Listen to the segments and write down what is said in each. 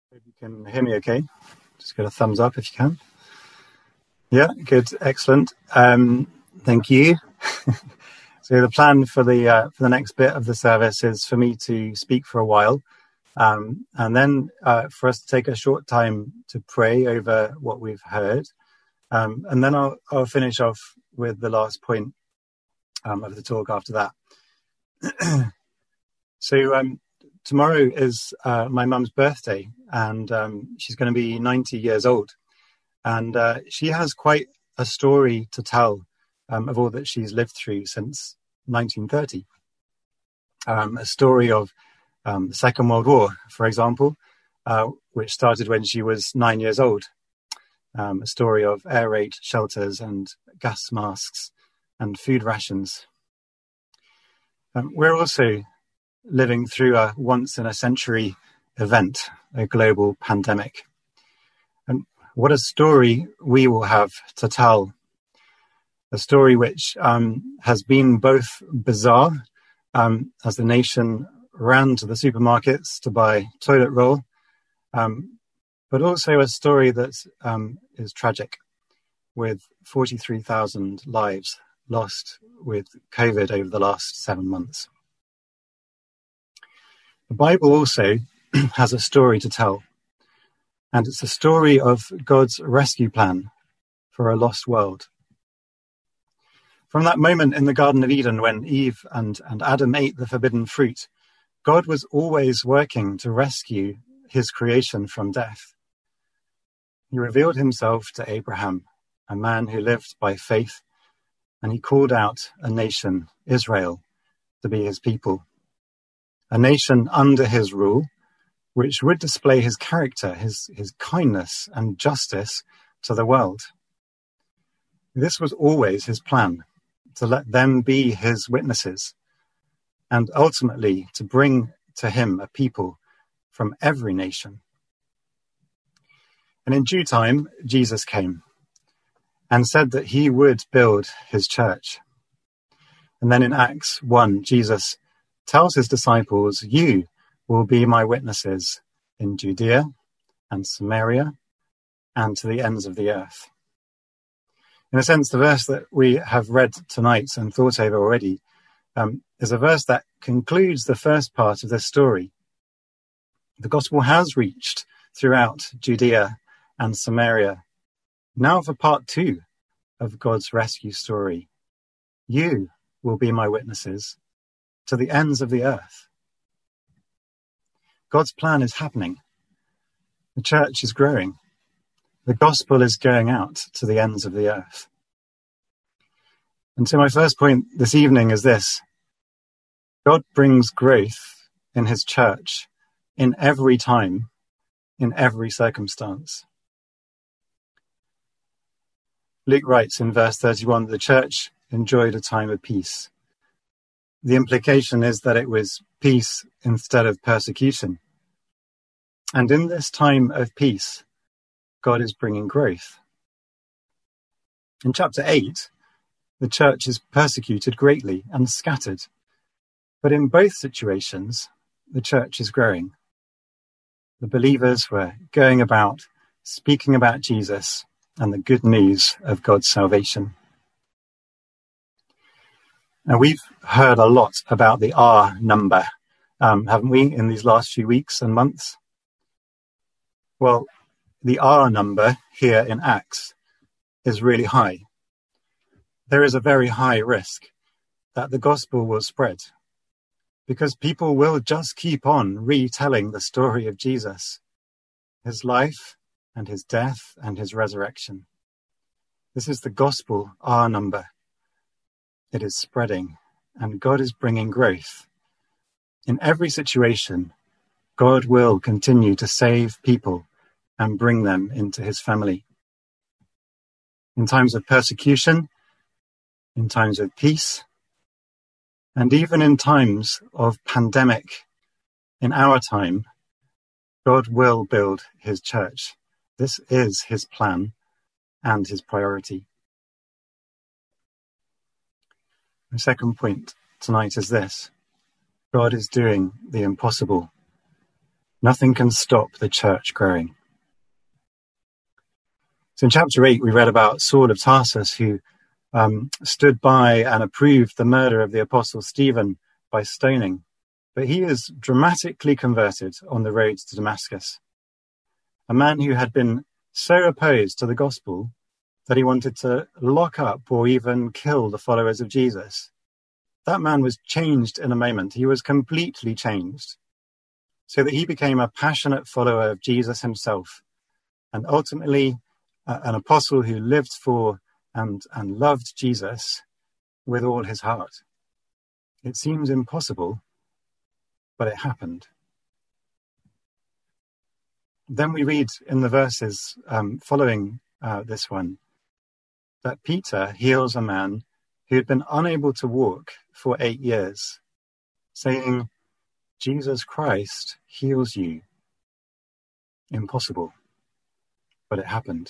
Hope you can hear me okay. Just get a thumbs up if you can. Yeah, good, excellent. Thank you. So the plan for the next bit of the service is for me to speak for a while, and then for us to take a short time to pray over what we've heard, and then I'll finish off with the last point of the talk after that. So tomorrow is my mum's birthday, and she's going to be 90 years old. And she has quite a story to tell of all that she's lived through since 1930. A story of the Second World War, for example, which started when she was 9 years old. A story of air raid shelters and gas masks and food rations. We're also living through a once-in-a-century event, a global pandemic. And what a story we will have to tell. A story which has been both bizarre, as the nation ran to the supermarkets to buy toilet roll, but also a story that is tragic, with 43,000 lives lost with COVID over the last 7 months. The Bible also has a story to tell, and it's a story of God's rescue plan for a lost world. From that moment in the Garden of Eden when Eve and Adam ate the forbidden fruit, God was always working to rescue his creation from death. He revealed himself to Abraham, a man who lived by faith, and he called out a nation, Israel, to be his people. A nation under his rule, which would display his character, his kindness and justice to the world. This was always his plan, to let them be his witnesses, and ultimately to bring to him a people from every nation. And in due time, Jesus came and said that he would build his church. And then in Acts 1, Jesus tells his disciples, "You will be my witnesses in Judea and Samaria and to the ends of the earth." In a sense, the verse that we have read tonight and thought over already is a verse that concludes the first part of this story. The gospel has reached throughout Judea and Samaria. Now for part 2 of God's rescue story. You will be my witnesses to the ends of the earth. God's plan is happening. The church is growing. The gospel is going out to the ends of the earth. And so my first point this evening is this: God brings growth in his church in every time, in every circumstance. Luke writes in verse 31 that the church enjoyed a time of peace. The implication is that it was peace instead of persecution. And in this time of peace, God is bringing growth. In chapter 8, the church is persecuted greatly and scattered. But in both situations, the church is growing. The believers were going about speaking about Jesus and the good news of God's salvation. Now, we've heard a lot about the R number, haven't we, in these last few weeks and months? Well, the R number here in Acts is really high. There is a very high risk that the gospel will spread because people will just keep on retelling the story of Jesus, his life and his death and his resurrection. This is the gospel R number. It is spreading, and God is bringing growth. In every situation, God will continue to save people and bring them into his family. In times of persecution, in times of peace, and even in times of pandemic, in our time, God will build his church. This is his plan and his priority. The second point tonight is this: God is doing the impossible. Nothing can stop the church growing. So in chapter 8, we read about Saul of Tarsus, who stood by and approved the murder of the apostle Stephen by stoning. But he is dramatically converted on the road to Damascus. A man who had been so opposed to the gospel that he wanted to lock up or even kill the followers of Jesus. That man was changed in a moment. He was completely changed, so that he became a passionate follower of Jesus himself, and ultimately an apostle who lived for and loved Jesus with all his heart. It seems impossible, but it happened. Then we read in the verses following this one that Peter heals a man who had been unable to walk for 8 years, saying, Jesus Christ heals you. Impossible, but it happened.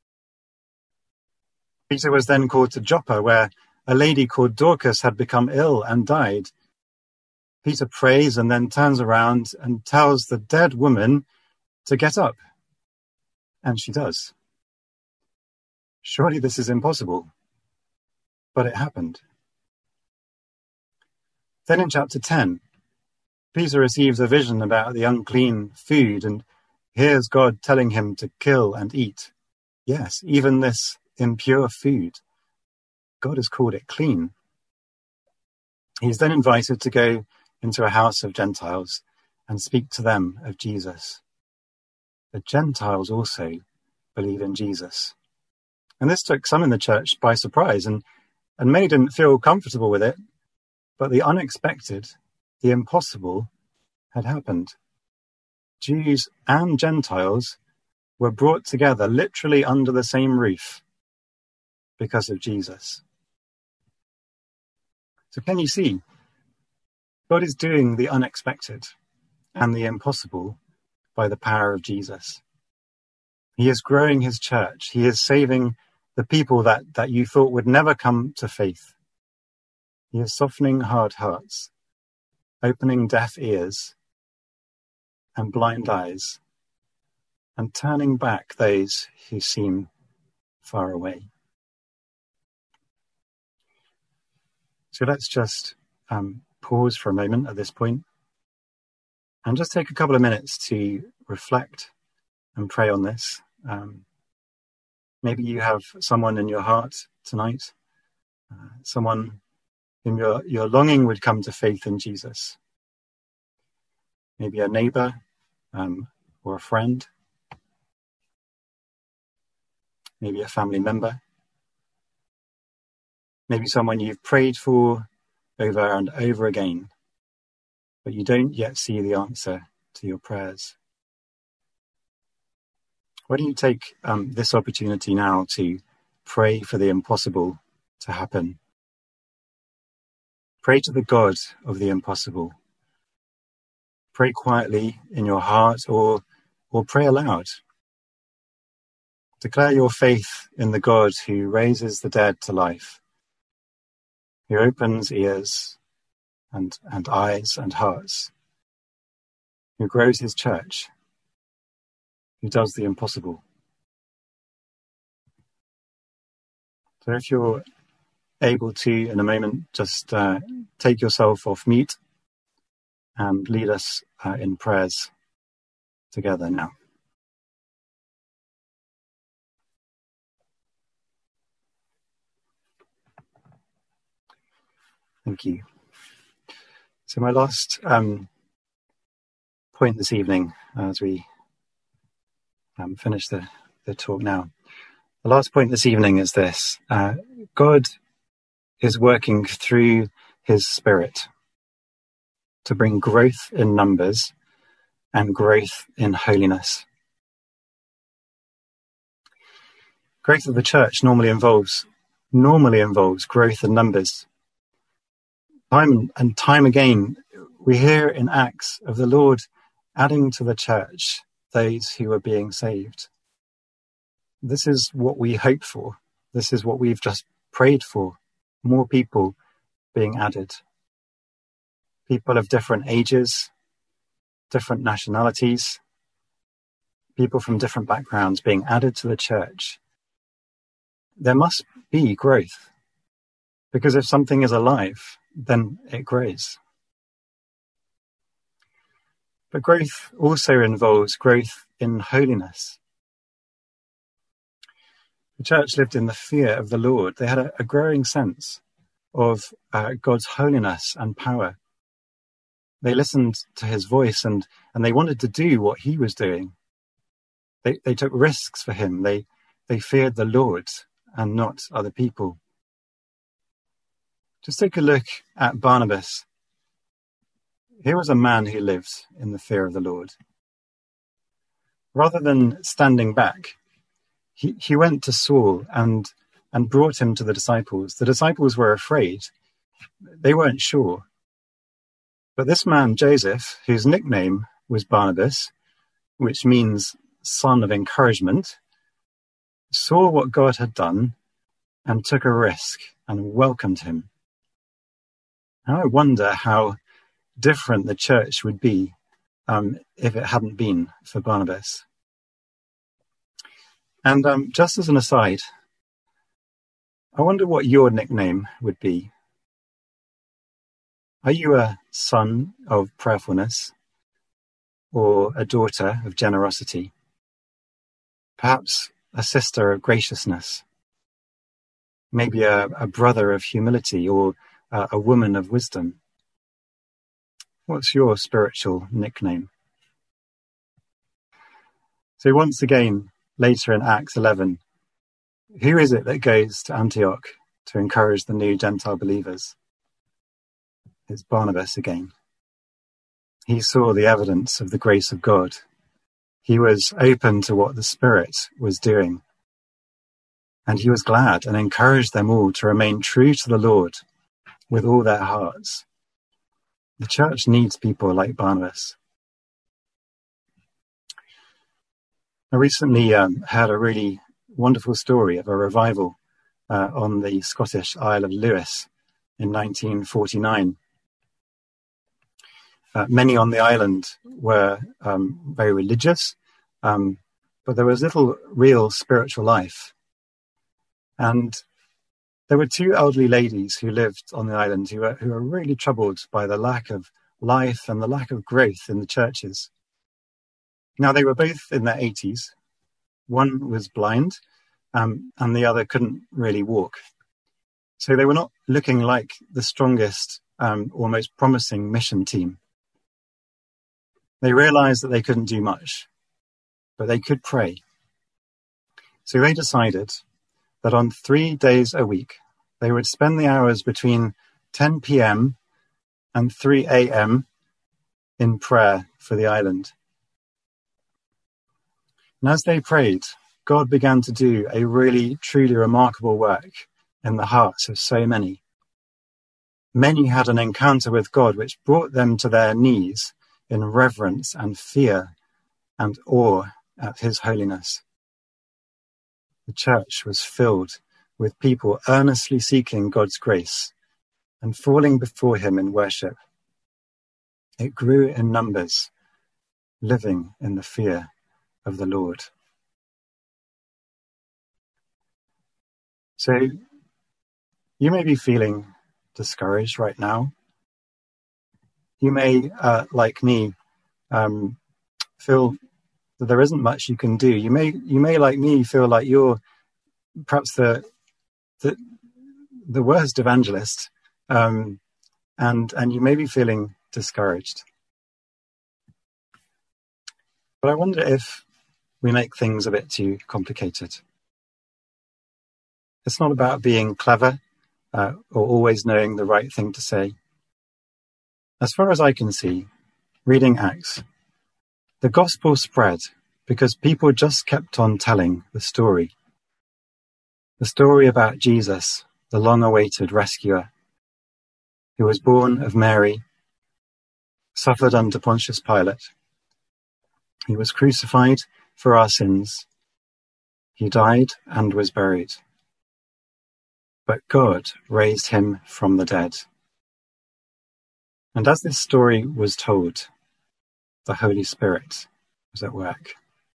Peter was then called to Joppa, where a lady called Dorcas had become ill and died. Peter prays and then turns around and tells the dead woman to get up. And she does. Surely this is impossible, but it happened. Then in chapter 10, Peter receives a vision about the unclean food and hears God telling him to kill and eat. Yes, even this impure food. God has called it clean. He's then invited to go into a house of Gentiles and speak to them of Jesus. The Gentiles also believe in Jesus. And this took some in the church by surprise, and many didn't feel comfortable with it, but the unexpected, the impossible, had happened. Jews and Gentiles were brought together literally under the same roof because of Jesus. So can you see? God is doing the unexpected and the impossible by the power of Jesus. He is growing his church. He is saving the people that you thought would never come to faith. He is softening hard hearts, opening deaf ears and blind eyes, and turning back those who seem far away. So let's just pause for a moment at this point and just take a couple of minutes to reflect and pray on this. Maybe you have someone in your heart tonight, someone whom your longing would come to faith in Jesus. Maybe a neighbor or a friend. Maybe a family member. Maybe someone you've prayed for over and over again, but you don't yet see the answer to your prayers. Why don't you take this opportunity now to pray for the impossible to happen? Pray to the God of the impossible. Pray quietly in your heart or pray aloud. Declare your faith in the God who raises the dead to life, who opens ears and eyes and hearts, who grows his church, who does the impossible. So if you're able to, in a moment, just take yourself off mute and lead us in prayers together now. Thank you. So my last point this evening, as we finish the talk now, the last point this evening is this. God is working through his Spirit to bring growth in numbers and growth in holiness. Growth of the church normally involves growth in numbers. Time and time again, we hear in Acts of the Lord adding to the church those who are being saved. This is what we hope for. This is what we've just prayed for. More people being added. People of different ages, different nationalities, people from different backgrounds being added to the church, there must be growth. Because if something is alive, then it grows. But growth also involves growth in holiness. The church lived in the fear of the Lord. They had a growing sense of God's holiness and power. They listened to his voice and they wanted to do what he was doing. They took risks for him. They feared the Lord and not other people. Just take a look at Barnabas. Here was a man who lived in the fear of the Lord. Rather than standing back, he went to Saul and brought him to the disciples. The disciples were afraid. They weren't sure. But this man, Joseph, whose nickname was Barnabas, which means son of encouragement, saw what God had done and took a risk and welcomed him. Now I wonder how different the church would be if it hadn't been for Barnabas. And just as an aside, I wonder what your nickname would be. Are you a son of prayerfulness or a daughter of generosity? Perhaps a sister of graciousness, maybe a brother of humility or a woman of wisdom. What's your spiritual nickname? So once again, later in Acts 11, who is it that goes to Antioch to encourage the new Gentile believers? It's Barnabas again. He saw the evidence of the grace of God. He was open to what the Spirit was doing. And he was glad and encouraged them all to remain true to the Lord with all their hearts. The church needs people like Barnabas. I recently heard a really wonderful story of a revival on the Scottish Isle of Lewis in 1949. Many on the island were very religious, but there was little real spiritual life. And there were two elderly ladies who lived on the island who were really troubled by the lack of life and the lack of growth in the churches. Now, they were both in their 80s. One was blind, and the other couldn't really walk. So they were not looking like the strongest or most promising mission team. They realized that they couldn't do much, but they could pray. So they decided that on 3 days a week, they would spend the hours between 10 p.m. and 3 a.m. in prayer for the island. And as they prayed, God began to do a really, truly remarkable work in the hearts of so many. Many had an encounter with God which brought them to their knees in reverence and fear and awe at his holiness. The church was filled with people earnestly seeking God's grace and falling before him in worship. It grew in numbers, living in the fear of the Lord. So you may be feeling discouraged right now. You may, like me, feel that there isn't much you can do. You may, like me, feel like you're perhaps the worst evangelist, and you may be feeling discouraged. But I wonder if we make things a bit too complicated. It's not about being clever or always knowing the right thing to say. As far as I can see, reading Acts, the gospel spread because people just kept on telling the story. The story about Jesus, the long-awaited rescuer, who was born of Mary, suffered under Pontius Pilate. He was crucified for our sins. He died and was buried. But God raised him from the dead. And as this story was told, the Holy Spirit was at work.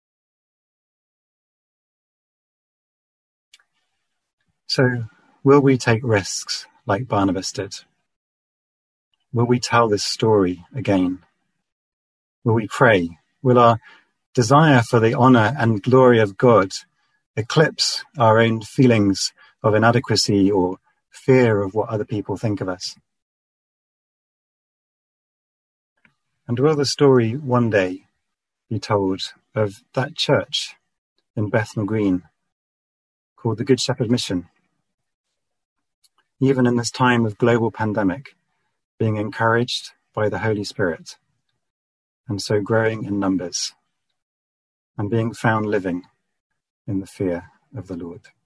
So, will we take risks like Barnabas did? Will we tell this story again? Will we pray? Will our desire for the honour and glory of God eclipse our own feelings of inadequacy or fear of what other people think of us? And will the story one day be told of that church in Bethnal Green called the Good Shepherd Mission, even in this time of global pandemic, being encouraged by the Holy Spirit, and so growing in numbers, and being found living in the fear of the Lord?